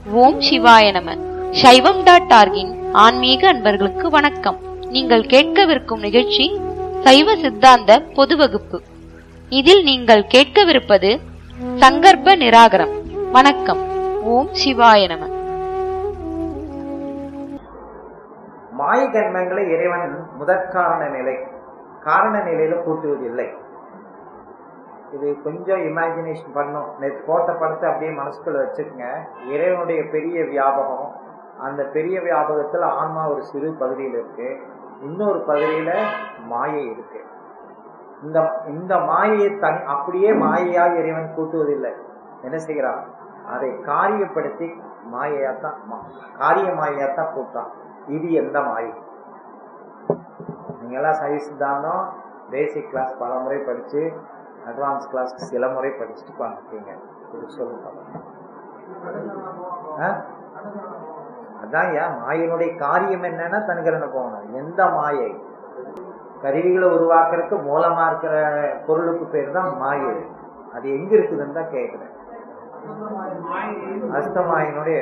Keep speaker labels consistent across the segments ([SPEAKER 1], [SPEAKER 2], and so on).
[SPEAKER 1] ஓம் சிவாய நம. சைவம்.org-இன் ஆன்மீக அன்பர்களுக்கு வணக்கம். நீங்கள் கேட்கவிருக்கும் நிகழ்ச்சி சைவ சித்தாந்த பொது வகுப்பு. இதில் நீங்கள் கேட்கவிருப்பது சங்கற்ப நிராகரம். வணக்கம். ஓம் சிவாய நம.
[SPEAKER 2] மாய கர்மங்களை இறைவன் முதற்காரண நிலை காரண நிலையில கூட்டுவதில்லை. இது கொஞ்சம் இமேஜினேஷன் பண்ணும். நேற்று போட்ட படத்தை அப்படியே மனசுக்குள்ள வச்சுக்கோங்க. இறைவனுடைய பெரிய வியாபகம், அந்த பெரிய வியாபகத்துல ஆன்மா ஒரு சிறு பகுதியில் இருக்கு, இன்னொரு பகுதியில மாயை இருக்கு. இந்த மாயையை அப்படியே மாயையாக இறைவன் கூட்டுவதில்லை. என்ன செய்கிறான்? அதை காரியப்படுத்தி மாயையாத்தான், காரிய மாயையாத்தான் கூட்டான். இது எந்த மாயை? நீங்க எல்லாம் சைவ சித்தாந்தம் பேசிக் கிளாஸ் பல முறை படிச்சு, அட்வான்ஸ் கிளாஸ்க்கு சில முறை படிச்சுட்டு பார்த்துருக்கீங்க. சொல்லுங்க. அதான் மாயினுடைய காரியம் என்னன்னா தன்கரனை போகணும். எந்த மாயை? கருவிகளை உருவாக்குறதுக்கு மூலமா இருக்கிற பொருளுக்கு பேர் தான் மாயை. அது எங்க இருக்குதுன்னு தான் கேட்கிறேன். அஸ்தமாயினுடைய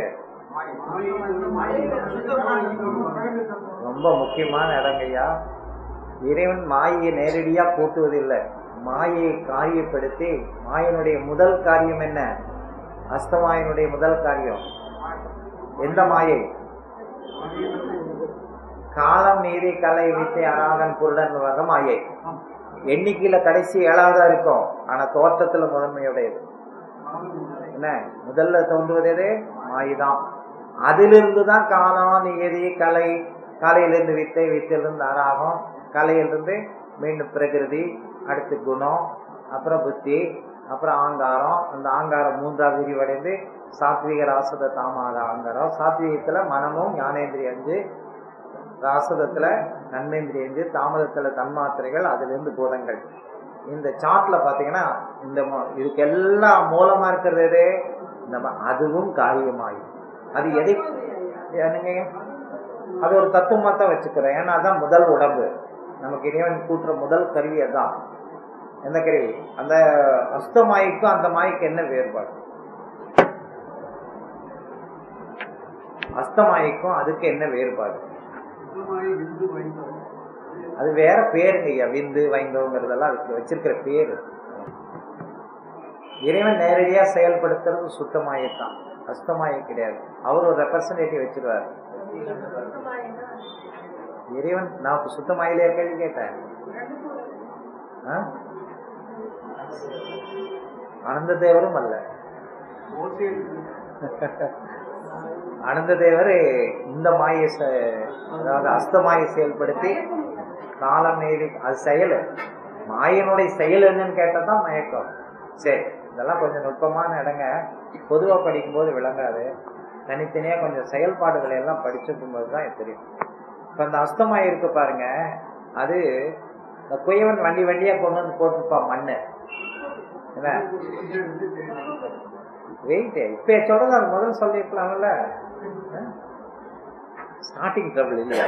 [SPEAKER 2] ரொம்ப முக்கியமான இடங்கய்யா. இறைவன் மாயையை நேரடியா கூட்டுவதில்லை, மாயையை காரியப்படுத்தி. மாயனுடைய முதல் காரியம் என்ன? அஸ்தமாயனுடைய முதல் காரியம் எந்த மாயை? காலம் நீதி கலை வித்தை அராகன் புருடன் வக மாயை. எண்ணிக்கையில கடைசி 7வதா இருக்கும், ஆனா தோற்றத்துல முதன்மையுடையது. என்ன முதல்ல தோன்றுவது? மாயைதான். அதிலிருந்துதான் காலம் நீதி கலை, கலையிலிருந்து வித்தை, வித்தையிலிருந்து அராகம், கலையிலிருந்து மீண்டும் பிரகிருதி, அடுத்து குணம், அப்புறம் புத்தி, அப்புறம் ஆங்காரம். அந்த ஆங்காரம் 3ஆவது விரிவடைந்து சாத்விக ராசத தாமாக ஆங்காரம். சாத்விகத்துல மனமும் ஞானேந்திரிய 5, ராசதத்துல நன்மேந்திரிய 5, தாமதத்துல தன்மாத்திரைகள், அதுல இருந்து பூதங்கள். இந்த சார்ட்ல பாத்தீங்கன்னா இதுக்கு எல்லாம் மூலமா இருக்கிறது அதுவும் காரியமாயும். அது எதை என்னங்க? அது ஒரு தத்துவமா தான் வச்சுக்கிறேன். ஏன்னா அதான் முதல் உடம்பு. நமக்கு இறைவன் கூட்டுற முதல் கருவி அதான். எந்த கருவி? அந்த அஸ்தமாய்க்கும் அந்த மாய்க்கு என்ன வேறுபாடு? அஸ்தமாய்க்கும் அதுக்கு என்ன வேறுபாடு? அது வேற பேருங்க. விந்து வைந்தவங்கிறதெல்லாம் அதுக்கு வச்சிருக்கிற பேரு. இறைவன் நேரடியா செயல்படுத்துறது சுத்தமாயத்தான், அஸ்தமாயை கிடையாது. அவர் ஒரு ரெப்ரசன்டேட்டிவ் வச்சிருவாரு. இறைவன் நான் சுத்தமாயிலே கேள்வி கேட்டேன். ஆனந்த தேவரும் அல்ல. ஆனந்த தேவர் இந்த மாயை, அதாவது அஸ்தமாயை செயல்படுத்தி காலம் நேரி, அது செயல். மாயனுடைய செயல் என்னன்னு கேட்டதான் மயக்கம். சரி, இதெல்லாம் கொஞ்சம் நுட்பமான இடங்க. பொதுவா படிக்கும் போது விளங்காது. தனித்தனியா கொஞ்சம் செயல்பாடுகளை எல்லாம் படிச்சுக்கும் போதுதான் தெரியும். இப்ப அந்த அஸ்தமாய் இருக்கு பாருங்க, அது இந்த குயவன் வண்டி வண்டியா கொண்டு வந்து போட்டுப்பான் மண்ணு. என்ன வெயிட் இப்ப சொல்றது அது முதல்ல சொல்லிருக்கலாம்ல. ஸ்டார்டிங் ட்ரபிள் இல்லையா?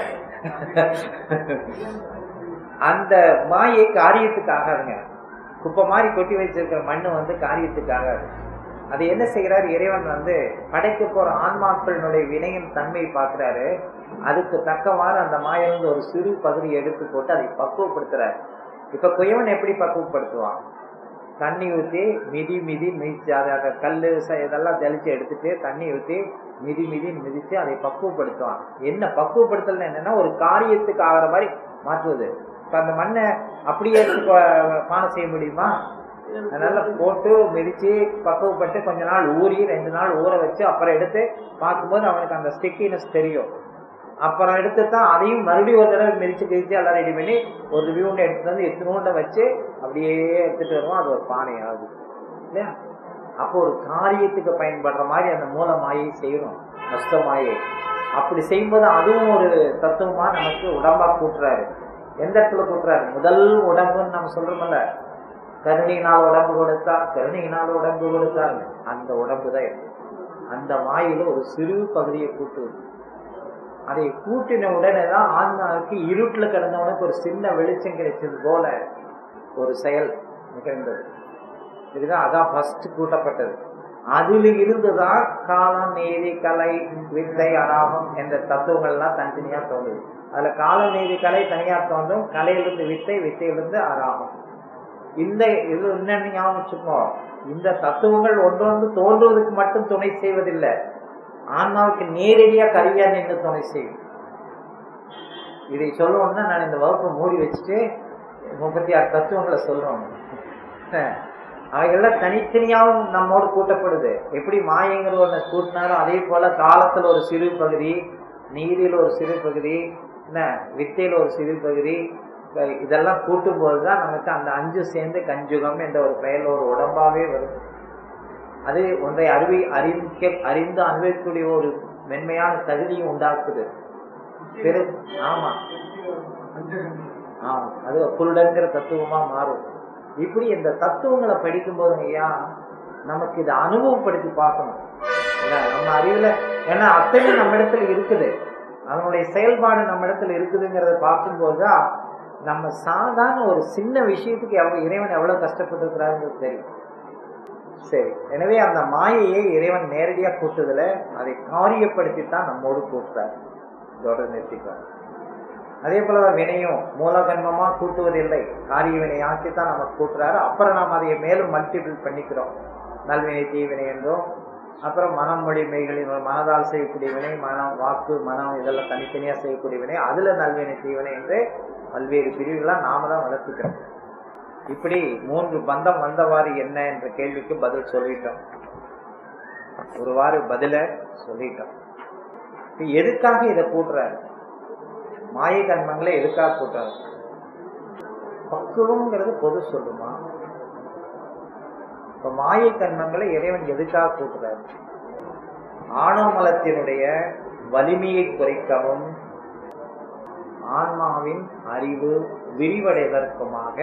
[SPEAKER 2] அந்த மாயை காரியத்துக்காகங்க. குப்பை மாதிரி கொட்டி வச்சிருக்கிற மண்ணு வந்து காரியத்துக்காக. அது என்ன செய்யறாரு? இறைவன் வந்து படைக்க போற ஆன்மாக்களினுடைய வினையின் தன்மையை பார்க்கிறாரு. அதுக்கு தக்கவாறு அந்த மாயிலிருந்து ஒரு சிறு பகுதியை எடுத்து போட்டு அதை பக்குவப்படுத்துறாரு. இப்ப குயவன் எப்படி பக்குவப்படுத்துவான்? தண்ணி ஊற்றி மிதி மிதிச்சு, அதை கல்லு இதெல்லாம் தெளிச்சு எடுத்துட்டு தண்ணி ஊற்றி மிதிச்சு அதை பக்குவப்படுத்துவான். என்ன பக்குவப்படுத்தல் என்னன்னா ஒரு காரியத்துக்கு ஆகிற மாதிரி மாற்றுவது. இப்ப அந்த மண்ணை அப்படியே பானை செய்ய முடியுமா? அதனால போட்டு மிதிச்சு பக்குவப்பட்டு கொஞ்ச நாள் ஊறி 2 நாள் ஊற வச்சு அப்புறம் எடுத்து பார்க்கும்போது அவனுக்கு அந்த ஸ்டிக்கினஸ் தெரியும். அப்புறம் எடுத்துதான் அதையும் மறுபடியும் ஒரு தடவை மிதிச்சு எல்லாம் ரெடி பண்ணி ஒரு வியூண்டை எடுத்துட்டு வந்து எத்தனோண்ட வச்சு அப்படியே எடுத்துட்டு வருவோம். அது ஒரு பானை ஆகுது இல்லையா? அப்போ ஒரு காரியத்துக்கு பயன்படுற மாதிரி அந்த மூல மாயை செய்யணும், அஸ்தமாயை. அப்படி செய்யும்போது அதுவும் ஒரு தத்துவமா நமக்கு உடம்பா கூட்டுறாரு. எந்த இடத்துல கூட்டுறாரு? முதல் உடம்புன்னு நம்ம சொல்றோம்ல, கருணையினால் உடம்பு கொடுத்தார், அந்த உடம்பு தான். அந்த மாயில ஒரு சிறு பகுதியை கூட்டுவது. அதை கூட்டின உடனே தான் ஆன்மாவுக்கு இருட்டுல கிடந்தவனுக்கு ஒரு சின்ன வெளிச்சம் கிடைச்சது போல ஒரு செயல் நிகழ்ந்தது. இதுதான் அதான் ஃபர்ஸ்ட் கூட்டப்பட்டது. அதில் இருந்துதான் காலம், நீதி, கலை, வித்தை, அராகம் என்ற தத்துவங்கள்லாம் தனித்தனியா தோன்றுது. அதுல காலம், நீதி, கலை தனியா தோன்றும். கலையிலிருந்து வித்தை, வித்தையிலிருந்து அராகம். இந்த இது என்ன ஞாபகம் வச்சுக்கோ, இந்த தத்துவங்கள் ஒன்றொன்று தோன்றுவதற்கு மட்டும் துணை செய்வதில்லை, ஆன்மாவுக்கு நேரடியா கருவியா நின்று துணை செய்யும். இதை சொல்லணும்னா நான் இந்த வகுப்பை மூடி வச்சுட்டு 36 தத்துவங்களை சொல்றோம். அவைகள்லாம் தனித்தனியாகவும் நம்மோடு கூட்டப்படுது. எப்படி மாயங்கிற ஒண்ணு கூட்டினாலும் அதே போல காலத்துல ஒரு சிறு பகுதி, நீதியில ஒரு சிறு பகுதி, என்ன வித்தையில ஒரு சிறு பகுதி, இதெல்லாம் கூட்டும் போதுதான் நமக்கு அந்த 5 சேர்ந்து கஞ்சுகம் என்ற ஒரு பெயர்ல ஒரு உடம்பாவே வருது. அது ஒன்றை அறிந்து அனுபவிக்கக்கூடிய ஒரு மென்மையான தகுதியும் உண்டாக்குது. ஆமா அது குருடங்கிற தத்துவமா மாறும். இப்படி இந்த தத்துவங்களை படிக்கும் போது ஐயா நமக்கு இதை அனுபவப்படுத்தி பார்க்கணும். நம்ம அறிவுல ஏன்னா அத்தனை நம்ம இடத்துல இருக்குது, அதனுடைய செயல்பாடு நம்ம இடத்துல இருக்குதுங்கிறத பார்க்கும்போதுதான் நம்ம சாதாரண ஒரு சின்ன விஷயத்துக்கு இறைவன் எவ்வளவு கஷ்டப்பட்டு இருக்கிறாருங்கிறது தெரியும். சரி, எனவே அந்த மாயையை இறைவன் நேரடியா கூட்டுதல அதை காரியப்படுத்தித்தான் நம்மோடு கூட்டுறாரு. இதோட நிறுத்திக்கிறார். அதே போலதான் வினையும் மூலகன்மமா கூட்டுவதில்லை, காரிய வினை ஆக்கித்தான் நம்ம கூட்டுறாரு. அப்புறம் நாம் அதை மேலும் மல்டிபிள் பண்ணிக்கிறோம், நல்வினை தீவினை என்றும். அப்புறம் மனம், மொழி, மெய்களின் மனதால் செய்யக்கூடிய வினை, மனம், வாக்கு, மனம் இதெல்லாம் தனித்தனியா செய்யக்கூடிய வினை, அதுல நல்வினை தீவினை என்று பல்வேறு பிரிவுகளா நாம தான் வளர்த்துக்கிறோம். இப்படி 3 பந்தம் வந்தவாறு என்ன என்ற கேள்விக்கு பதில் சொல்லிட்டோம். ஒருவாறு பதில சொல்லிட்டோம். எதுக்காக இதை கூட்டுறாரு? மாயை கர்மங்களை எதுக்காக கூட்டுறாரு? பக்குவம்ங்கிறது பொது சொல்லுமா? இப்ப மாயை கர்மங்களை இறைவன் எதுக்காக கூட்டுறாரு? ஆணவமலத்தினுடைய வலிமையை குறைக்கவும் ஆன்மாவின் அறிவு விரிவடைவதற்குமாக,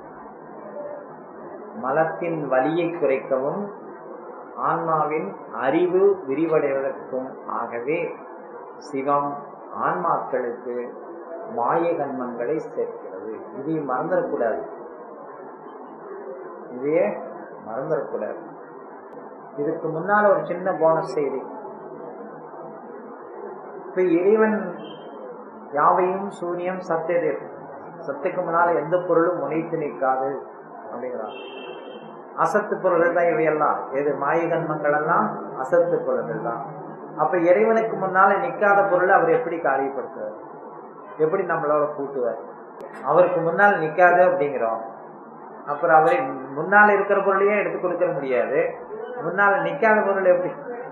[SPEAKER 2] மலத்தின் வலியை குறைக்கவும் ஆன்மாவின் அறிவு விரிவடைவதற்கும் ஆகவே சிவம் ஆன்மாக்களுக்கு மாய கன்மங்களை சேர்க்கிறது. இதை மறந்துடக்கூடாது, இதையே மறந்துடக்கூடாது. இதுக்கு முன்னால ஒரு சின்ன போனஸ் செய்தி. இப்ப இறைவன் யாவையும் சூனியம் சத்தியதே, சத்துக்கு முன்னால எந்த பொருளும் முனைத்து நிற்காது அப்படிங்கிறான். அசத்து பொருள்கள் தான் இவையெல்லாம். எது மாய கன்மங்கள் எல்லாம் அசத்து பொருள்கள் தான். அப்ப இறைவனுக்கு முன்னால நிக்காத பொருளை அவர் எப்படி காரியப்படுத்துவார்? எப்படி நம்மளோட கூட்டுவார்? அவருக்கு முன்னால் நிக்காது அப்படிங்கிறோம். அப்புறம் அவரை முன்னால இருக்கிற பொருளையே எடுத்து கொடுக்க முடியாது, முன்னால நிக்காத பொருள் எப்படி?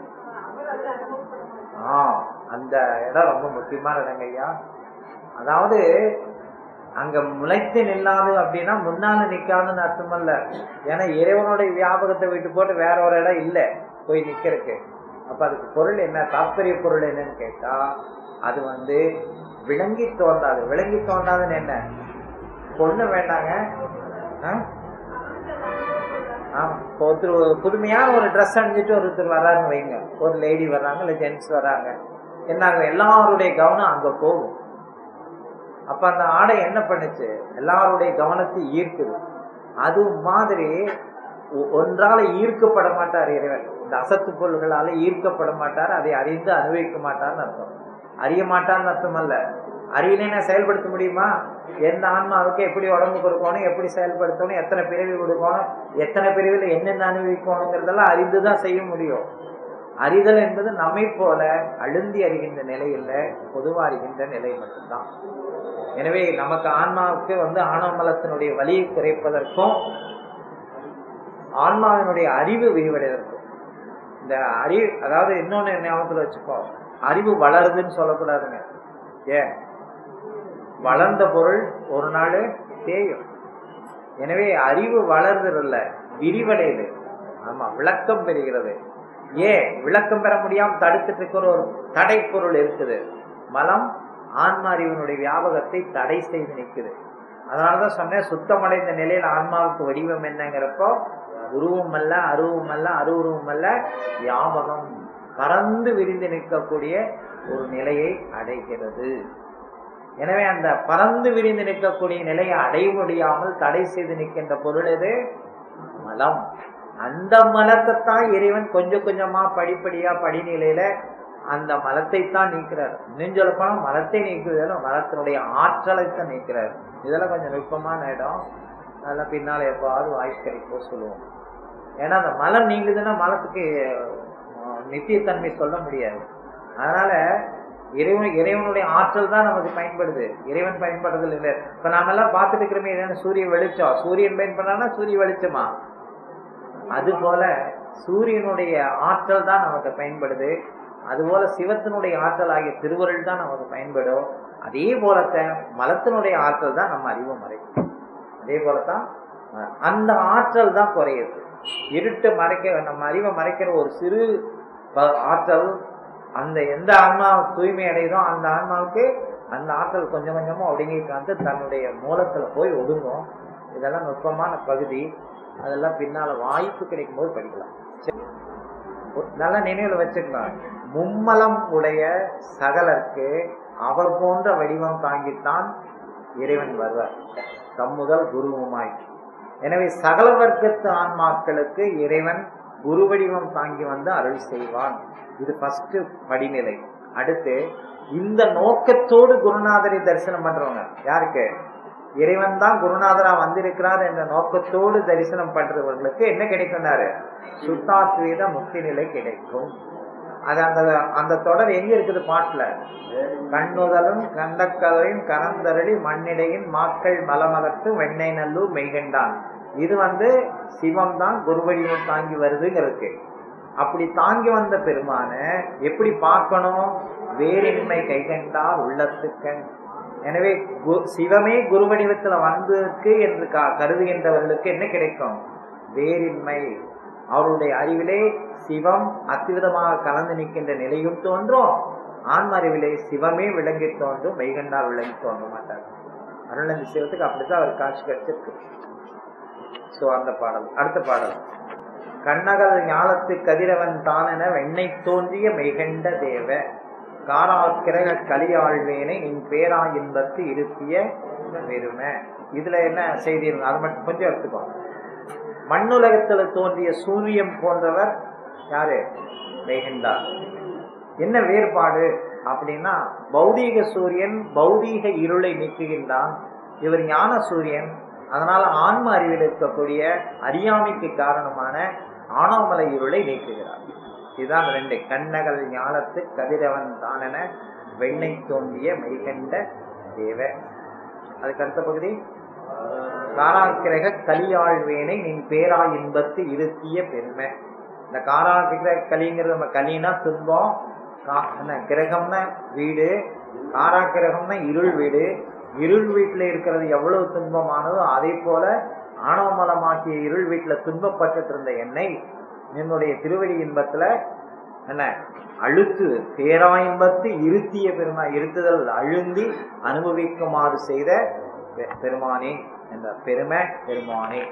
[SPEAKER 2] அந்த இடம் ரொம்ப முக்கியமான இடங்க ஐயா. அதாவது அங்க முளைத்து நில்லாது அப்படின்னா முன்னால நிக்காதுன்னு அர்த்தம் அல்ல. ஏன்னா இறைவனுடைய வியாபகத்தை விட்டு போட்டு வேற ஒரு இடம் இல்லை போய் நிக்கிறதுக்கு. அப்ப அதுக்கு பொருள் என்ன, தாற்பரிய பொருள் என்னன்னு கேட்டா, அது விளங்கி தோன்றாது. விளங்கி தோன்றாதுன்னு என்ன? பொண்ணு வேண்டாங்க, ஒருத்தர் புதுமையான ஒரு ட்ரெஸ் அணிஞ்சிட்டு ஒருத்தர் வர்றாருன்னு வைங்க, ஒரு லேடி வர்றாங்க இல்ல ஜென்ட்ஸ் வர்றாங்க, என்ன எல்லாருடைய கவனம் அங்க போகும். அப்ப அந்த ஆடை என்ன பண்ணுச்சு? எல்லாருடைய கவனத்தை ஈர்க்குது. அது மாதிரி ஒன்றால ஈர்க்கப்பட மாட்டார் இறைவன். இந்த அசத்து பொருள்களால ஈர்க்கப்பட மாட்டார், அதை அறிந்து அனுபவிக்க மாட்டார்னு அர்த்தம். அறிய மாட்டார்னு அர்த்தம் அல்ல. அறியலைன்னா செயல்படுத்த முடியுமா? எந்த ஆன்மாவுக்கு எப்படி உடம்பு கொடுக்கணும், எப்படி செயல்படுத்தணும், எத்தனை பிரிவு கொடுக்கணும், எத்தனை பிரிவில் என்னென்ன அனுபவிக்கணுங்கிறதெல்லாம் அறிந்துதான் செய்ய முடியும். அறிதல் என்பது நம்மை போல அழுந்தி அறிகின்ற நிலை இல்லை, பொதுவா அறிகின்ற நிலை மட்டும்தான். எனவே நமக்கு ஆன்மாவுக்கு ஆணவமலத்தினுடைய வலியை குறைப்பதற்கும் ஆன்மாவினுடைய அறிவு விரிவடைவதற்கும், இந்த அறிவு அதாவது இன்னொன்னு ஞாபகத்துல வச்சுக்கோ, அறிவு வளருதுன்னு சொல்லக்கூடாதுங்க. ஏன்? வளர்ந்த பொருள் ஒரு நாள் தேயும். எனவே அறிவு வளர்றதில்ல, விரிவடையுது. ஆமா, விளக்கம் பெறுகிறது. ஏன் விளக்கம் பெற முடியாம தடுத்துட்டு இருக்கிற ஒரு தடை பொருள் இருக்குது, மலம். ஆன்மா அறிவினுடைய வியாபகத்தை தடை செய்து நிற்குது. அதனாலதான் சொன்னேன், சுத்தமடைந்த நிலையில் ஆன்மாவுக்கு வடிவம் என்னங்கிறப்போ உருவம் அல்ல, அருவம் அல்ல, அருவுருவம் அல்ல, வியாபகம் பறந்து விரிந்து நிற்கக்கூடிய ஒரு நிலையை அடைகிறது. எனவே அந்த பறந்து விரிந்து நிற்கக்கூடிய நிலையை அடைய முடியாமல் தடை செய்து நிற்கின்ற பொருள் எது? மலம். அந்த மலத்தை தான் இறைவன் கொஞ்சம் கொஞ்சமா படிப்படியா படிநிலையில அந்த மலத்தை தான் நீக்கிறார். இன்னும் சொல்ல போனா மலத்தை நீக்குவதில்லை, மலத்தினுடைய ஆற்றலை தான் நீக்கிறார். இதெல்லாம் கொஞ்சம் நுட்பமான இடம். அதெல்லாம் பின்னால எப்பாவது வாய்ஸ் கிடைக்கும் சொல்லுவோம். ஏன்னா அந்த மலம் நீங்குதுன்னா மலத்துக்கு நித்தியத்தன்மை சொல்ல முடியாது. அதனால இறைவனுடைய ஆற்றல் தான் நமக்கு பயன்படுது, இறைவன் பயன்படுறது இல்லை. இப்ப நாம எல்லாம் பார்த்துட்டு இருக்கிறோமே என்னன்னு, சூரிய வெளிச்சம், சூரியன் பயன்படுறான்னா சூரிய வெளிச்சமா, அது போல சூரியனுடைய ஆற்றல் தான் நமக்கு பயன்படுது. அதுபோல சிவத்தினுடைய ஆற்றல் ஆகிய திருவருள் தான் நமக்கு பயன்படும். அதே போலத்தான் மலத்தினுடைய ஆற்றல் தான் நம்ம அறிவை மறைக்கும். அதே போலத்தான் அந்த ஆற்றல் தான் குறையுது. இருட்டு மறைக்க, நம்ம அறிவை மறைக்கிற ஒரு சிறு ஆற்றல், அந்த எந்த ஆன்மா தூய்மை அடையுதோ அந்த ஆன்மாவுக்கு அந்த ஆற்றல் கொஞ்சம் கொஞ்சமும் ஒடுங்கி காந்து தன்னுடைய மூலத்துல போய் ஒடுங்கும். இதெல்லாம் நுட்பமான பகுதி. அதெல்லாம் பின்னால வாய்ப்பு கிடைக்கும் போது படிக்கலாம். நல்லா நினைவுல வச்சுக்கலாம். மும்மலம் உடைய சகலருக்கு அவர் போன்ற வடிவம் தாங்கித்தான் இறைவன் வருவார், தம்முதல் குருவுமாய். எனவே சகல வர்க்கத்து ஆன்மாக்களுக்கு இறைவன் குரு வடிவம் தாங்கி வந்து அருள் செய்வான். இது ஃபர்ஸ்ட் படிநிலை. அடுத்து இந்த நோக்கத்தோடு குருநாதரை தரிசனம் பண்றவங்க, யாருக்கு இறைவன் தான் குருநாதரா வந்திருக்கிறார் என்ற நோக்கத்தோடு தரிசனம் பண்றவர்களுக்கு என்ன கிடைக்கும்னாரு, சுத்தாத்வீத முக்தி நிலை கிடைக்கும். அது அந்த தொடர் எங்க இருக்குது பாட்டுல, கண்ணுதலும் கண்டக்கதவையும் கரந்தரடி மண்ணிடையின் மாக்கள் மலமகத்து வெண்ணை நல்லூர் மெய்கண்டான். இது சிவம் தான் குருவடிவம் தாங்கி வருதுங்கிறதுக்கு. அப்படி தாங்கி வந்த பெருமான எப்படி பார்க்கணும், வேறின்மை கைகண்டார் உள்ளத்துக்கண். எனவே சிவமே குரு வடிவத்துல வந்திருக்கு என்று கருதுகின்றவர்களுக்கு என்ன கிடைக்கும், வேறின்மை. அவருடைய அறிவிலே சிவம் அத்விதமாக கலந்து நிற்கின்ற நிலையும் தோன்றும், ஆன்ம அறிவிலே சிவமே விளங்கி தோன்றும், மெய்கண்டார் விளங்கி தோன்ற மாட்டார். அருளந்தி சிவத்துக்கு அப்படித்தான் அவர் காட்சி கிடைச்சிருக்கு. சோ அந்த பாடல். அடுத்த பாடல், கண்ணகல் ஞாலத்து கதிரவன் தானென வெண்ணை தோன்றிய மெய்கண்ட தேவ காராக்கிரக கலியாழ்வேனை நின் பேரா இன்பத்து இருத்திய பெருமை. இதுல என்ன செய்தி, அது மட்டும் கொஞ்சம் எடுத்துக்கோ. மண்ணுலகத்துல தோன்றிய சூரியன் போன்றவர் யாரு, மெய்கண்டார். என்ன வேறுபாடு அப்படின்னா, பௌதீக சூரியன் பௌதீக இருளை நீக்குகின்றான், இவர் ஞான சூரியன். அதனால ஆன்ம அறிவில் இருக்கக்கூடிய அறியாமைக்கு காரணமான ஆணவமலை இருளை நீக்குகிறார். இதுதான் ரெண்டு, கண்ணகல் ஞாலத்து கதிரவன் தானென வெண்ணை தோன்றிய மெய்கண்ட தேவ. அதுக்கு அடுத்த பகுதி, காராக்கிரக கலியாழ்வேனை நின் பேரா இன்பத்து இருத்திய பெருமை. இந்த காராக்கிரக கலிங்கிறது, நம்ம கலினா துன்பம், கிரகம்னா வீடு, காராக்கிரகம்னா இருள் வீடு. இருள் வீட்டுல இருக்கிறது எவ்வளவு துன்பமானதோ அதே போல ஆணவமலமாக்கிய இருள் வீட்டுல துன்பப்பட்டு இருந்த என்னை என்னுடைய திருவடி இன்பத்துல என்ன அழுத்து பேரா இன்பத்து இருத்திய பெருமா, இருத்துதல் அழுந்தி அனுபவிக்குமாறு செய்த பெருமானே என்ற பெருமை பெருமானே.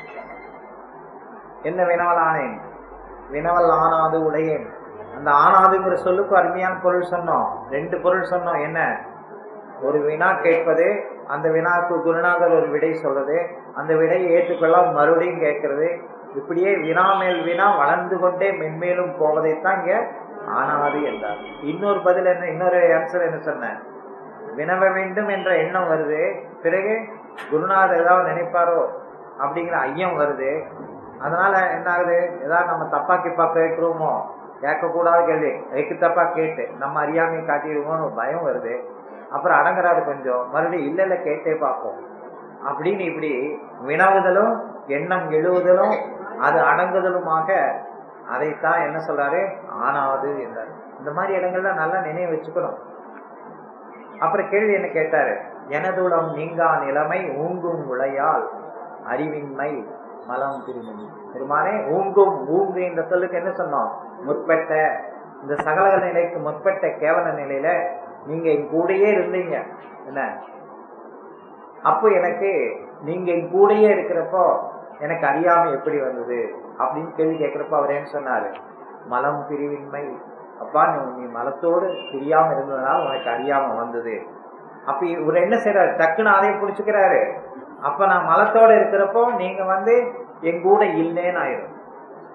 [SPEAKER 2] என்ன வினவல் ஆனேன், வினவல் ஆனாது உடையேன். அந்த ஆனாதுங்கிற சொல்லுக்கு அருமையான பொருள் சொன்னோம், ரெண்டு பொருள் சொன்னோம். என்ன, ஒரு வினா கேட்பது, அந்த வினாவுக்கு குருநாதர் ஒரு விடை சொல்றது, அந்த விடையை ஏற்றுக்கொள்ள மறுபடியும் கேட்கறது. இப்படியே வினா மேல் வினா வளர்ந்து கொண்டே மென்மேலும் போவதைத்தான் இங்க ஆனாது என்றார். இன்னொரு பதில் என்ன, இன்னொரு ஆன்சர் என்ன சொன்ன, வினவ வேண்டும் என்ற எண்ணம் வருது, பிறகு குருநாதர் ஏதாவது நினைப்பாரோ அப்படிங்கிற ஐயம் வருது. அதனால என்ன ஆகுது, ஏதாவது நம்ம தப்பா கிப்பா கேட்டுருவோமோ, கேட்கக்கூடாத கேள்வி எக்கு தப்பா கேட்டு நம்ம அறியாமையை காட்டிடுவோம்னு பயம் வருது. அப்புறம் அடங்குறாரு கொஞ்சம், மறுபடியும் இல்ல இல்ல கேட்டே பார்ப்போம் அப்படின்னு இப்படி வினவுதலும் எண்ணம் எழுவுதலும் அது அடங்குதலுமாக அதைத்தான் என்ன சொல்றாரு, ஆனாது என்றாரு. இந்த மாதிரி இடங்கள்ல நல்லா நினைவு வச்சுக்கணும். அப்புறம் கேள்வி என்ன கேட்டாரு, எனதுளம் நீங்கா நிலைமை ஊங்கும் உளையால் அறிவின்மை மலம் திருமணி. பெருமானே ஊங்கும், ஊங்கு என்ற சொல்லுக்கு என்ன சொன்னோம், முற்பட்ட இந்த சகல நிலைக்கு முற்பட்ட கேவல நிலையில நீங்க என் கூடயே இருந்தீங்க. என்ன அப்போ எனக்கு நீங்க என் கூடயே இருக்கிறப்போ எனக்கு அறியாமை எப்படி வந்தது அப்படின்னு கேள்வி கேட்கிறப்ப அவர் என்ன சொன்னாரு, மலம் பிரிவின்மை. அப்பா நீ மலத்தோடு பிரியாம இருந்ததுனால உனக்கு அறியாம வந்தது. அப்ப இவர் என்ன செய்யறாரு, டக்குன்னு அதையும் புடிச்சுக்கிறாரு. அப்ப நான் மலத்தோட இருக்கிறப்போ நீங்க என் கூட இல்லைன்னு ஆயிரும்.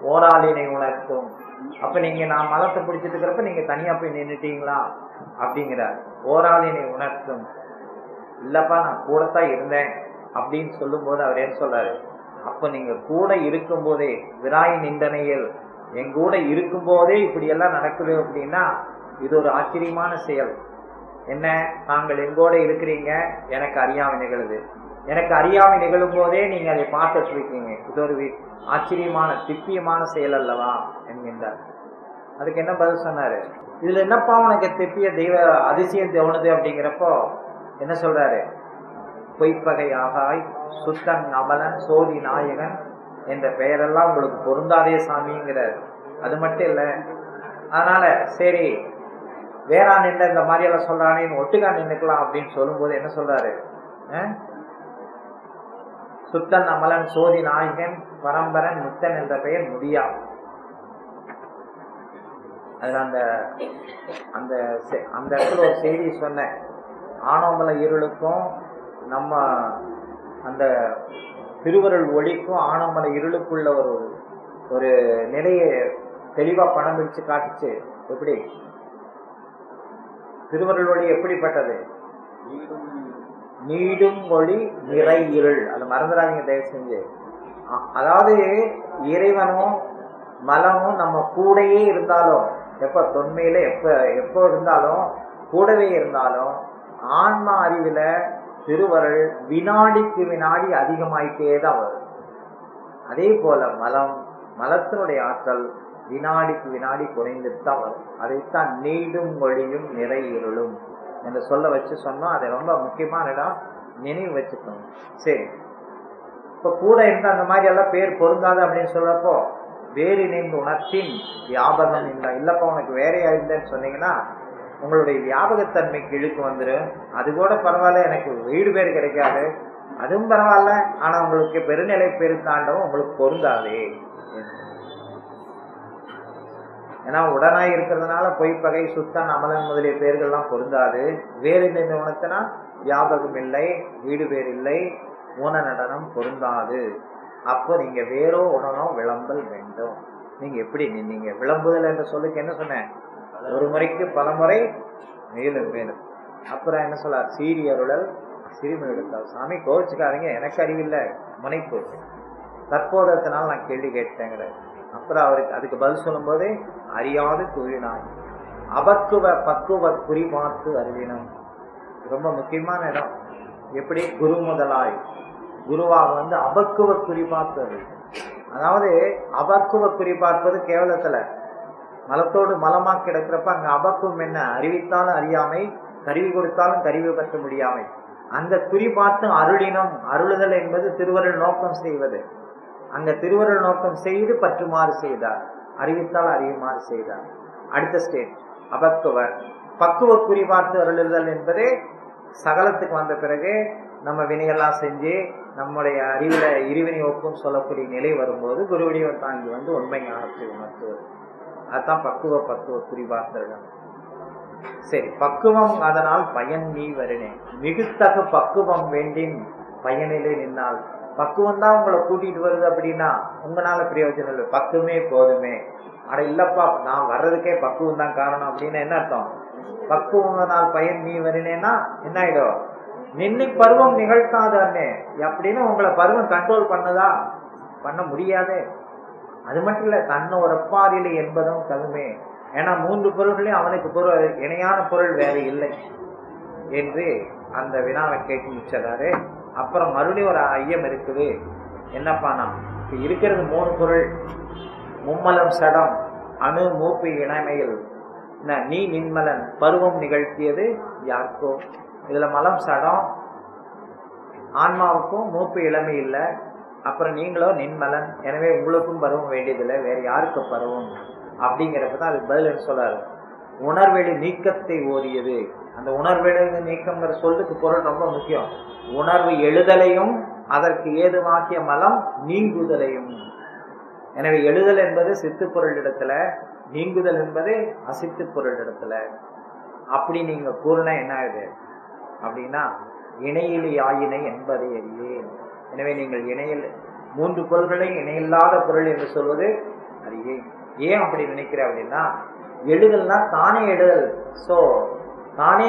[SPEAKER 2] ஓராளினை உணர்த்தும். அப்ப நீங்க நான் மலத்தை பிடிச்சிட்டு இருக்கிறப்ப நீங்க தனியா போய் நின்றுட்டீங்களா அப்படிங்கிறார். ஓராளினை உணர்த்தும். இல்லப்பா நான் கூடத்தான் இருந்தேன் அப்படின்னு சொல்லும் போது அவர் என்ன சொல்றாரு, அப்ப நீங்க கூட இருக்கும் போதே விராய் நிந்தனையில் எங்கூட இருக்கும் போதே இப்படி எல்லாம் நடக்குது அப்படின்னா இது ஒரு ஆச்சரியமான செயல். என்ன, தாங்கள் எங்கூட இருக்கிறீங்க, எனக்கு அறியாமை நிகழுது, எனக்கு அறியாமை நிகழும் போதே நீங்க அதை பார்த்துட்டு இருக்கீங்க, இது ஒரு ஆச்சரியமான திப்பியமான செயல் அல்லவா என்கின்றார். அதுக்கு என்ன பதில் சொன்னாரு, இதுல என்னப்பா உனக்கு திப்பிய தெய்வ அதிசயம் தோணுது அப்படிங்கிறப்போ என்ன சொல்றாரு, பொய்ப்பகை ஆகாய் சுத்தன் அமலன் சோதி நாயகன் என்ற பெயரெல்லாம் உங்களுக்கு பொருந்தாதே சாமிங்கிறார். அது மட்டும் இல்ல, அதனால சரி வேறா நின்று இந்த மாதிரி எல்லாம் சொல்றானேன்னு ஒட்டுக்கா நின்றுக்கலாம் அப்படின்னு சொல்லும் போது என்ன சொல்றாரு, சுத்தன் அமலன் சோதி நாயகன் பரம்பரன் முத்தன் என்ற பெயர் முடியா. அதுல அந்த அந்த அந்த இடத்துல ஒரு செய்தி சொன்னேன். ஆனோமல இருளுக்கும் நம்ம அந்த திருவருள் ஒளிக்கும் ஆனோமல இருளுக்குள்ள ஒரு நிலையை தெளிவா படம் பிடிச்சு காட்டுச்சு. எப்படி திருவருள் ஒளி எப்படிப்பட்டது, நீடும் ஒளி நிறை இருள். அதை மறந்துடாதீங்க தயவு செஞ்சு. அதாவது இறைவனும் மலமும் நம்ம கூடயே இருந்தாலும், எப்ப தொன்மையில எப்போ இருந்தாலும் கூடவே இருந்தாலும், ஆன்மா அறிவுல திருவருள் வினாடிக்கு வினாடி அதிகமாயிட்டே தான் வரும். அதே போல மலத்தினுடைய ஆற்றல் வினாடிக்கு வினாடி குறைந்துட்டு தான் வரும். அதைத்தான் நீடும் ஒளியும் நிறை இருளும் என்று சொல்ல வச்சு சொன்னோம். அதை ரொம்ப முக்கியமான இடம், நினைவு வச்சுக்கணும். சரி, இப்ப கூட இருந்த அந்த மாதிரி எல்லாம் பேர் பொருந்தாது அப்படின்னு சொல்றப்போ வேறு நின்று உணர்த்தின் வியாபகம் இல்லப்பா உனக்கு வேறையா இருந்தேன்னு சொன்னீங்கன்னா உங்களுடைய வியாபகத்தன்மைக்கு இழுக்கு வந்துடும். அது கூட பரவாயில்ல, எனக்கு வீடு பேர் கிடைக்காது, அதுவும் பரவாயில்ல, ஆனா உங்களுக்கு பெருநிலை பெருத்தாண்டவும் உங்களுக்கு பொருந்தாதே. ஏன்னா உடனாய் இருக்கிறதுனால பொய்ப்பகை சுத்தன் அமலன் முதலிய பேர்கள்லாம் பொருந்தாது. வேறு நின்று உணர்த்தினா வியாபகம் இல்லை, வீடு பேர் இல்லை, ஊன நடனம் பொருந்தாது. அப்போ நீங்க வேறோ உடனோ விளம்பல் வேண்டும். நீங்க எப்படி நின்னீங்க, விளம்புதல் என்ற சொல்லுக்கு என்ன சொன்னேன், ஒரு முறைக்கு பல முறை மேலும் மேலும். அப்புறம் என்ன சொல்லார், சீரி அருளல் சிறுமி எடுத்தார். சாமி கோவிச்சுக்காதீங்க, எனக்கு அறிவில்லை, முனைப்பு தற்போதத்தினால் நான் கேள்வி கேட்டேங்கிற. அப்புறம் அவருக்கு அதுக்கு பதில் சொல்லும் போதே அறியாது கூறினாய் அபக்குவ பக்குவ குறிபார்த்து அறிவினம். ரொம்ப முக்கியமான இடம். எப்படி குரு முதலாய் குருவாக அபக்குவ குறிபார்த்து அறிவினம். அதாவது அபக்குவ குறிபார்ப்பது கேவலத்துல மலத்தோடு மலமா கிடக்கிறப்ப அங்க அபக்குவம் என்ன, அறிவித்தாலும் அறியாமை, கருவி கொடுத்தாலும் கருவி பற்ற முடியாமை. அந்த குறிபார்த்து அருளினம். அருளுதல் என்பது திருவருள் நோக்கம் செய்வது. அங்க திருவருள் நோக்கம் செய்து பற்றுமாறு செய்தார், அறிவித்தால் அறியுமாறு செய்தார். அடுத்த ஸ்டேட் அபக்குவ. பக்குவ குறிபார்த்து அருளுதல் என்பது சகலத்துக்கு வந்த பிறகு நம்ம வினையெல்லாம் செஞ்சு நம்முடைய அறிவுல இருவினை ஒப்பும் சொல்லக்கூடிய நிலை வரும்போது குருவடிவம் தாங்கி உண்மை ஞானத்தை உணர்த்துவது. அதுதான் பக்குவ குறிபார்த்தல். சரி, பக்குவம் அதனால் பயன் நீ வருனே. மிகுத்தகு பக்குவம் வேண்டின் பயனிலே நின்னால். பக்குவம் தான் உங்களை கூட்டிட்டு வருது அப்படின்னா உங்களால பிரயோஜனம் இல்லை, பக்குவமே போதுமே. அட இல்லப்பா நான் வர்றதுக்கே பக்குவம் தான் காரணம் அப்படின்னா என்ன அர்த்தம், பக்குவத்தினால் பயன் நீ வருனேன்னா என்ன ஆயிடும், நின்னை பருவம் நிகழ்த்தாது அண்ணே அப்படின்னு உங்களை பருவம் கண்ட்ரோல் பண்ணதா, பண்ண முடியாது. அது மட்டும் இல்ல, தன்னோர் ஒப்பாரில்லை என்பதும் தகுமே. ஏன்னா 3 பொருள்களையும் அவனுக்கு பொருள் இணையான பொருள் வேற இல்லை என்று அந்த வினாவை கேட்டு முடிச்சாரு. அப்புறம் மறுபடியும் ஒரு ஐயம் இருக்குது. என்னப்பா, நான் இருக்கிறது 3 பொருள், மும்மலம் சடம் அணு மூப்பு இணைமையில் நீ நின்மலன் பருவம் நிகழ்த்தியது யாருக்கோ. இதுல மலம் சடம், ஆன்மாவுக்கும் மூப்பு இளமை இல்லை, அப்புறம் நீங்களோ நின்மலன், எனவே உங்களுக்கும் பருவம் வேண்டியதில்லை, வேற யாருக்கு பருவம் அப்படிங்கிறப்பதான் அதுக்கு பதில் சொல்லாரு. உணர்வெளி நீக்கத்தை ஓதியது. அந்த உணர்வெளி நீக்கம்ங்கிற சொல்லுக்கு பொருள் ரொம்ப முக்கியம். உணர்வு எழுதலையும் அதற்கு ஏதுவாக்கிய மலம் நீங்குதலையும். எனவே எழுதல் என்பது சித்து பொருள் இடத்துல, நீங்குதல் என்பது அசித்து பொருள் இடத்துல. அப்படி நீங்க கூறினா என்ன ஆகுது அப்படின்னா இணையில் யாயினை என்பதை அறியே. எனவே நீங்கள் இணையில் 3 பொருள்களை இணையில்லாத பொருள் என்று சொல்வது அறியே. ஏன் அப்படி நினைக்கிற அப்படின்னா, எழுதல்னா தானே எழுதல். ஸோ தானே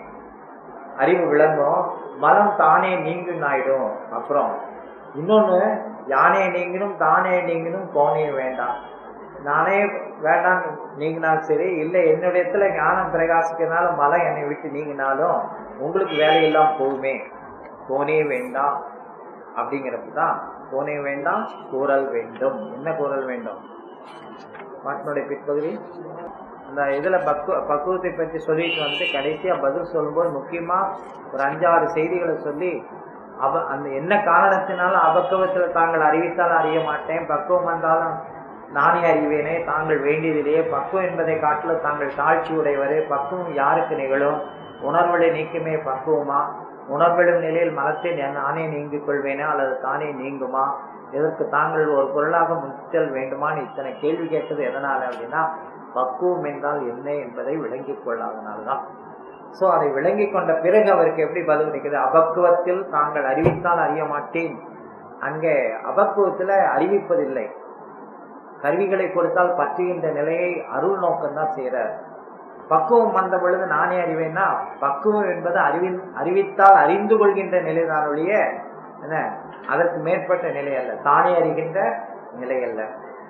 [SPEAKER 2] அறிவு விளங்கும், மலம் தானே நீங்கும் ஆயிடும். அப்புறம் இன்னொன்னு, யானே நீங்கினும் தானே நீங்கினும் கோனே வேண்டாம். நானே வேண்டாம் நீங்கினாலும் சரி, இல்லை என்னுடைய இடத்துல ஞானம் பிரகாசிக்கிறதுனால மலம் என்னை விட்டு நீங்கினாலும் உங்களுக்கு வேலையெல்லாம் போகுமே. கோனே வேண்டாம் அப்படிங்கிறப்ப தான் கோனே வேண்டாம் கூறல் வேண்டும். என்ன கூறல் வேண்டும்? பாட்டினுடைய பிற்பகுதி அந்த இதுல பக்குவத்தை பற்றி சொல்லிட்டு வந்து கடைசியா பதில் சொல்லும்போது முக்கியமா ஒரு 5-6 செய்திகளை சொல்லி, அந்த என்ன காரணத்தினாலும் அபக்குவத்தில் தாங்கள் அறிவித்தால் அறிய மாட்டேன், பக்குவம் வந்தாலும் நானே அறிவேனே, தாங்கள் வேண்டியதிலேயே பக்குவம் என்பதை காட்டிலும் தாங்கள் தாழ்ச்சி உடையவரே, பக்குவம் யாருக்கு நிகழும்? உணர்வுகளை நீக்குமே பக்குவமா? உணர்விடும் நிலையில் மலத்தை நானே நீங்கிக் கொள்வேனா அல்லது தானே நீங்குமா? இதற்கு தாங்கள் ஒரு பொருளாக முன்னித்தல் வேண்டுமான்னு இத்தனை கேள்வி கேட்டது எதனால அப்படின்னா, பக்குவம் என்றால் என்ன என்பதை விளங்கிக் கொள்ளாதனால்தான். ஸோ அதை விளங்கி கொண்ட பிறகு அவருக்கு எப்படி பதில் கிடைக்குது? அபக்குவத்தில் தாங்கள் அறிவித்தால் அறிய மாட்டேன். அங்கே அபக்குவத்தில் அறிவிப்பதில்லை, கருவிகளை கொடுத்தால் பற்றுகின்ற நிலையை அருள் நோக்கம்தான் செய்யறார். பக்குவம் வந்த பொழுது நானே அறிவேன்னா, பக்குவம் என்பது அறிவித்தால் அறிந்து கொள்கின்ற நிலைதான் ஒழிய என்ன அதற்கு மேற்பட்ட நிலை அல்ல, தானே அறிகின்ற நிலை அல்ல.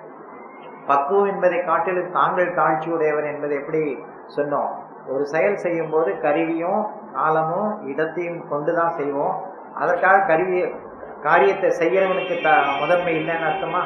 [SPEAKER 2] பக்குவம் என்பதை காட்டிலும் தாங்கள் தாழ்ச்சியுடையவர் என்பதை எப்படி சொன்னோம்? ஒரு செயல் செய்யும் போது கருவியும் காலமும் இடத்தையும் கொண்டுதான் செய்வோம். அதற்காக காரியத்தை செய்யறவனுக்கு முதன்மை இல்லைன்னு அர்த்தமா?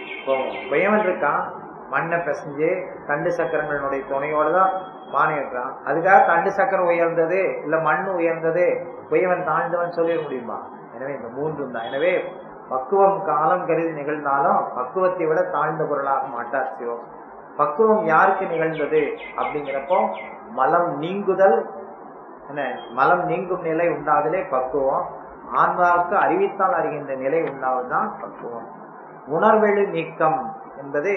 [SPEAKER 2] பயவன் இருக்கான், மண்ணை பிசைஞ்சு தண்டு சக்கரங்களுடைய துணையோடு தான் பானை வைக்கிறான். அதுக்காக தண்டு சக்கரம் உயர்ந்தது இல்ல மண் உயர்ந்தது, பயவன் தாழ்ந்தவன் சொல்லிட முடியுமா? எனவே இந்த மூன்றும் தான். எனவே பக்குவம் காலம் கருதி நிகழ்ந்தாலும் பக்குவத்தை விட தாழ்ந்த பொருளாக மாட்டார் சிவம். பக்குவம் யாருக்கு நிகழ்ந்தது அப்படிங்கிறப்போ மலம் நீங்குதல், என்ன மலம் நீங்கும் நிலை உண்டாதலே பக்குவம். ஆன்மாவுக்கு அறிவித்தால் அறிகின்ற நிலை உண்டாவதுதான் பக்குவம். உணர்வெளி நீக்கம் என்பது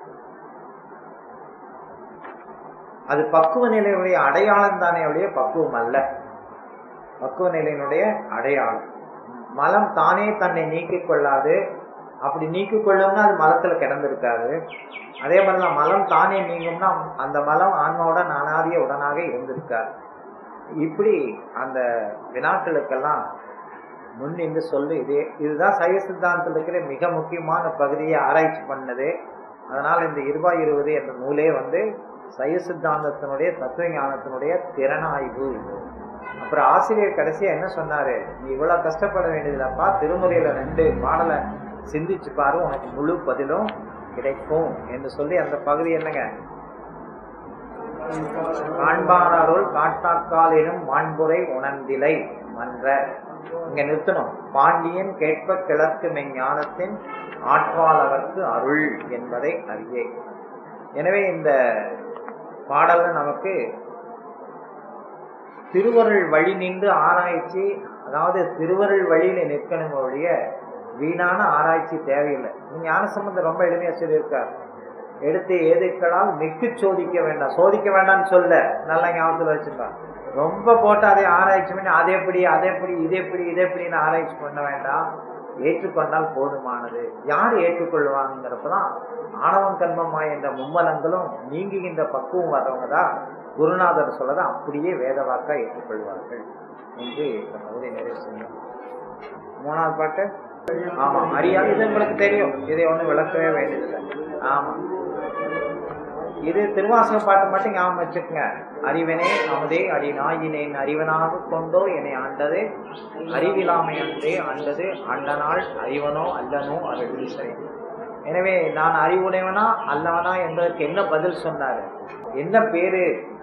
[SPEAKER 2] அது பக்குவ நிலையினுடைய அடையாளம் தானே ஒழிய பக்குவம் அல்ல. பக்குவ நிலையினுடைய அடையாளம். மலம் தானே தன்னை நீக்கிக் கொள்ளாது. அப்படி நீக்கிக் கொள்ளும்னா அது மலத்துல கிடந்திருக்காது. அதே மாதிரிதான் மலம் தானே நீங்கும்னா அந்த மலம் ஆன்மாவோட நானாதிய உடனாக இருந்திருக்காது. இப்படி அந்த வினாக்களுக்கெல்லாம் முன்னின்று சொல்லு. இதுதான் சைவ சித்தாந்தத்தில் இருக்கிற மிக முக்கியமான பகுதியை ஆராய்ச்சி பண்ணது. அதனால இந்த 20 என்ற நூலே வந்து சைவ சித்தாந்தத்தினுடைய தத்துவ ஞானத்தினுடைய திறனாய்வு. அப்புறம் ஆசிரியர் கடைசியா என்ன சொன்னாரு? நீ இவ்வளவு கஷ்டப்பட வேண்டியதில்லப்பா, திருமுறையில 2 பாடலை சிந்திச்சு பாரு, உனக்கு முழு பதிலும் கிடைக்கும் என்று சொல்லி அந்த பகுதி என்னங்க, காண்பானருள் காட்டாக்கால் எனும் மாண்புரை உணர்ந்திலை மன்ற. இங்க நிறுத்தணும். பாண்டியன் கேட்ப கிழக்கு மெஞ்ஞானத்தின் ஆற்றாளவர்க்கு அருள் என்பதை அறியே. எனவே இந்த பாடல்ல நமக்கு திருவருள் வழி நின்று ஆராய்ச்சி, அதாவது திருவருள் வழியில நிற்கணும் ஒழிய வீணான ஆராய்ச்சி தேவையில்லை. ஞானசம்பந்தர் ரொம்ப எளிமையா சொல்லியிருக்கார். எடுத்து ஏதுக்களால் மிக்கு சோதிக்க வேண்டாம். சோதிக்க வேண்டாம்னு சொல்ல, நல்லா ஞாபகத்தில் வச்சுருப்பாங்க. ரொம்ப போட்டு அதை ஆராய்ச்சி பண்ணி அதை எப்படி இது எப்படின்னு ஆராய்ச்சி பண்ண வேண்டாம். ஏற்றுக்கொண்டால் போதுமானது. யார் ஏற்றுக்கொள்வாங்கிறப்பதான் ஆணவம் கண்மமாய் என்ற மும்மலங்களும் நீங்குகின்ற பக்குவம் வர்றவங்க தான் குருநாதர் சொல்லதை அப்படியே வேத வாக்கா ஏற்றுக்கொள்வார்கள் என்று இந்த பகுதியை நிறைவு செய்யும். 3வது பாட்டு. ஆமா, அறியாது. இது உங்களுக்கு தெரியும், இதை ஒண்ணு விளக்கவே வேண்டியதில்லை. ஆமா, இது திருவாசக பாட்டு மட்டும் ஞாபகம் வச்சுக்கோங்க. அறிவனே அமுதே அடி நாயினேன் அறிவனாக கொண்டோ என்னை ஆண்டது, அறிவிலாமை அன்றே ஆண்டது ஆண்டனால் அறிவனோ அல்லனோ அருள் சரி. எனவே நான் அறிவுடையவனா அல்லவனா என்பதற்கு என்ன பதில் சொன்னாரு? என்ன பேரு?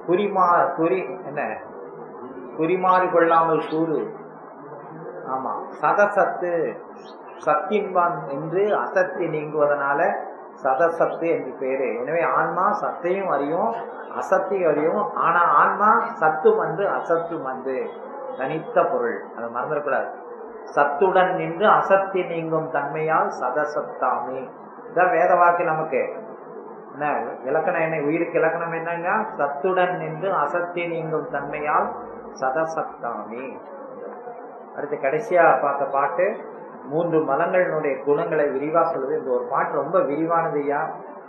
[SPEAKER 2] குறிமாறு கொள்ளாமல் கூறு. ஆமா, சதசத்து சத்தின்பான் என்று அசத்தி நீங்குவதனால சதசத்து என்று பேரு. எனவே ஆன்மா சத்தையும் அறியும் அசத்தையும் அறியும். ஆனா ஆன்மா சத்து வந்து அசத்து வந்து தனித்த பொருள், அதை மறந்துடக்கூடாது. சத்துடன் நின்று அசத்தி நீங்கும் தன்மையால் சதசத்தாமே. இதான் வேத வாக்கு. நமக்கு என்ன இலக்கணம்? என்ன உயிருக்கு இலக்கணம் என்னங்க? சத்துடன் நின்று அசத்தி நீங்கும் தன்மையால் சதசத்தாமே. அடுத்து கடைசியா பார்த்த பாட்டு 3 மலங்களினுடைய குணங்களை விரிவா சொல்லுது. இந்த ஒரு பாட்டு ரொம்ப விரிவானது ஐயா.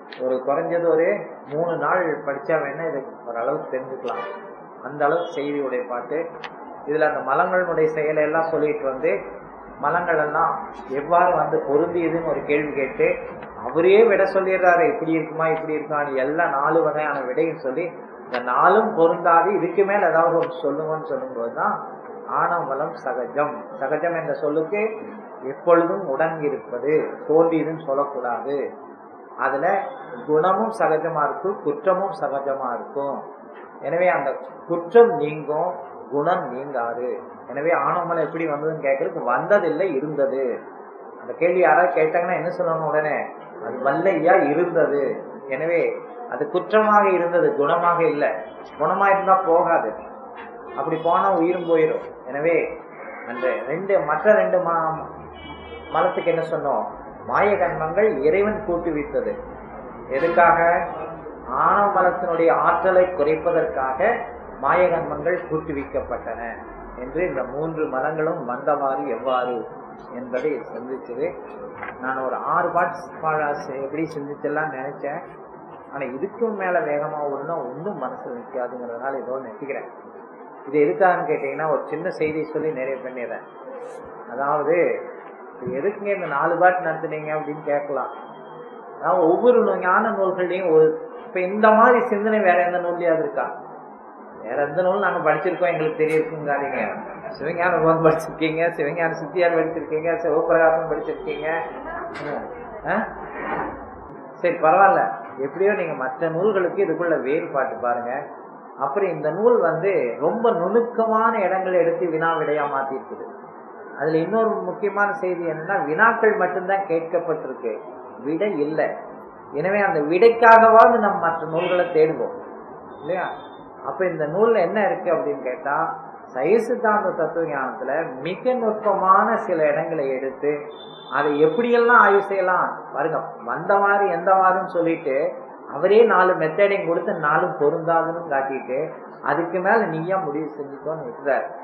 [SPEAKER 2] ஒரு குறைஞ்சது ஒரு 3 நாள் படிச்சா வேணா இது ஓரளவுக்கு தெரிஞ்சுக்கலாம். அந்த அளவுக்கு செய்தி உடைப்பாட்டு. இதுல அந்த மலங்களுடைய செயலை எல்லாம் சொல்லிட்டு வந்து மலங்கள் எல்லாம் எவ்வாறு வந்து பொருந்தியதுன்னு ஒரு கேள்வி கேட்டு அவரே விட சொல்லிடுறாரு, இப்படி இருக்குமா இப்படி இருக்கான்னு எல்லாம் 4 வகையான விடையும் சொல்லி இந்த 4ம் பொருந்தாது இதுக்கு மேல ஏதாவது ஒரு சொல்லுங்கன்னு சொல்லும்போதுதான் ஆணவமலம் சகஜம். சகஜம் என்ற சொல்லுக்கு எப்பொழுதும் உடன்கிருப்பது, தோன்றியதுன்னு சொல்லக்கூடாது. அதுல குணமும் சகஜமா இருக்கும், குற்றமும் சகஜமா இருக்கும். எனவே அந்த குற்றம் நீங்கும், குணம் நீங்காது. எனவே ஆணவமலம் எப்படி வந்ததுன்னு கேட்கறதுக்கு வந்ததில்லை, இருந்தது. அந்த கேள்வி யாராவது கேட்டாங்கன்னா என்ன சொல்லணும்? உடனே அது வல்லையா இருந்தது. எனவே அது குற்றமாக இருந்தது, குணமாக இல்லை. குணமா இருந்தா போகாது, அப்படி போனா உயிரும் போயிடும். எனவே அந்த மற்ற 2 மலத்துக்கு என்ன சொன்னோம்? மாய கண்மங்கள் இறைவன் கூட்டுவித்தது. எதுக்காக? ஆணவ மலத்தினுடைய ஆற்றலை குறைப்பதற்காக மாய கண்மங்கள் கூட்டுவிக்கப்பட்டன என்று இந்த 3 மலங்களும் வந்தவாறு எவ்வாறு என்பதை சிந்திச்சது. நான் ஒரு 6 பார்ட்ஸ் எப்படி சிந்திச்செல்லாம் நினைச்சேன். ஆனா இதுக்கும் மேல வேகமா ஓடுனா ஒன்றும் மனசுல நிற்காதுங்கிறதுனால ஏதோ நினைக்கிறேன். இது எதுக்காகன்னு கேட்டீங்கன்னா ஒரு சின்ன செய்தி சொல்லி நிறைய பண்ணிடுறேன். அதாவது எதுக்குங்க இந்த 4 பார்ட் நடத்துனீங்க அப்படின்னு கேட்கலாம். அதாவது ஒவ்வொரு ஞான நூல்கள்லையும் இப்ப இந்த மாதிரி சிந்தனை வேற எந்த நூல்லையாவது இருக்கா? வேற எந்த நூல் நாங்க படிச்சிருக்கோம் எங்களுக்கு தெரியிருக்குங்காதீங்க. சிவஞான போதம் படிச்சிருக்கீங்க, சிவஞான சித்தியார் படிச்சிருக்கீங்க, சிவபிரகாசம் படிச்சிருக்கீங்க. சரி பரவாயில்ல, எப்படியோ நீங்க மற்ற நூல்களுக்கு இதுக்குள்ள வேறுபாட்டு பாருங்க. அப்புறம் இந்த நூல் வந்து ரொம்ப நுணுக்கமான இடங்களை எடுத்து வினா விடையா மாத்திருக்குது. அதுல இன்னொரு முக்கியமான செய்தி என்னன்னா, வினாக்கள் மட்டும்தான் கேட்கப்பட்டிருக்கு, விடை இல்லை. எனவே அந்த விடைக்காகவாவது நம்ம மற்ற நூல்களை தேடுவோம் இல்லையா? அப்ப இந்த நூல்ல என்ன இருக்கு அப்படின்னு கேட்டா, சைவ சித்தாந்த தத்துவ ஞானத்துல மிக நுட்பமான சில இடங்களை எடுத்து அதை எப்படியெல்லாம் ஆய்வு செய்யலாம் பாருங்க. வந்தவாறு எந்தவாறுன்னு சொல்லிட்டு அவரே 4 மெத்தடையும் கொடுத்து 4 பொருந்தாதுன்னு காட்டிட்டு அதுக்கு மேல நீயா முடிவு செஞ்சுக்கோன்னு விட்டுறாரு.